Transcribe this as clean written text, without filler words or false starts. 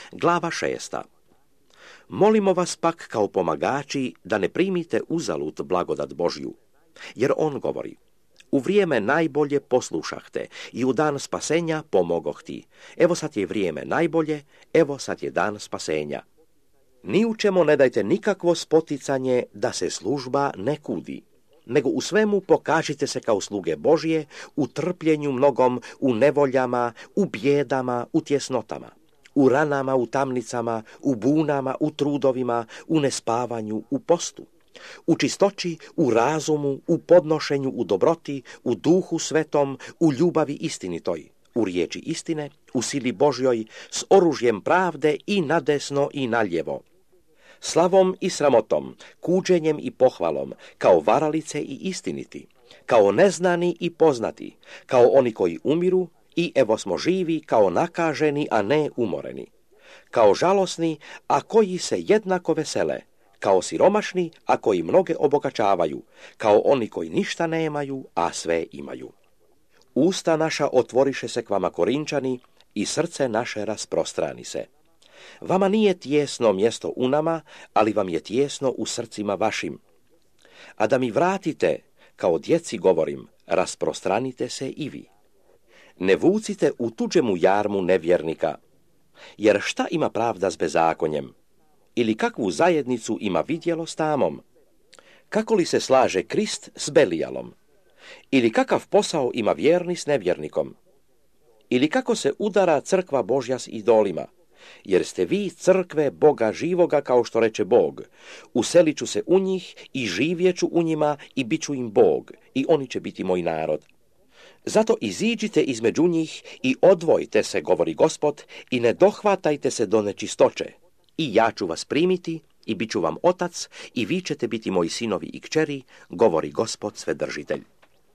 Glava 6. Molimo vas pak kao pomagači da ne primite uzalud blagodat Božju, jer on govori: u vrijeme najbolje poslušahte i u dan spasenja pomogoh ti. Evo sad je vrijeme najbolje, evo sad je dan spasenja. Ni u čemu ne dajte nikakvo spoticanje da se služba ne kudi, nego u svemu pokažite se kao sluge Božje, u trpljenju mnogom, u nevoljama, u bijedama, u tjesnotama, u ranama, u tamnicama, u bunama, u trudovima, u nespavanju, u postu, u čistoći, u razumu, u podnošenju, u dobroti, u duhu svetom, u ljubavi istinitoj, u riječi istine, u sili Božjoj, s oružjem pravde i nadesno i naljevo, slavom i sramotom, kuđenjem i pohvalom, kao varalice i istiniti, kao neznani i poznati, kao oni koji umiru, i evo smo živi, kao nakaženi, a ne umoreni, kao žalosni, a koji se jednako vesele, kao siromašni, a koji mnoge obogaćavaju, kao oni koji ništa nemaju, a sve imaju. Usta naša otvoriše se k vama, Korinčani, i srce naše rasprostrani se. Vama nije tijesno mjesto u nama, ali vam je tijesno u srcima vašim. A da mi vratite, kao djeci govorim, rasprostranite se i vi. Ne vucite u tuđemu jarmu nevjernika, jer šta ima pravda s bezakonjem? Ili kakvu zajednicu ima vidjelo s tamom? Kako li se slaže Krist s Belijalom? Ili kakav posao ima vjerni s nevjernikom? Ili kako se udara crkva Božja s idolima? Jer ste vi crkve Boga živoga, kao što reče Bog. Uselit ću se u njih i živjet ću u njima i bit ću im Bog, i oni će biti moj narod. Zato iziđite između njih i odvojite se, govori Gospod, i ne dohvatajte se do nečistoće. I ja ću vas primiti i bit ću vam otac, i vi ćete biti moji sinovi i kćeri, govori Gospod Svedržitelj.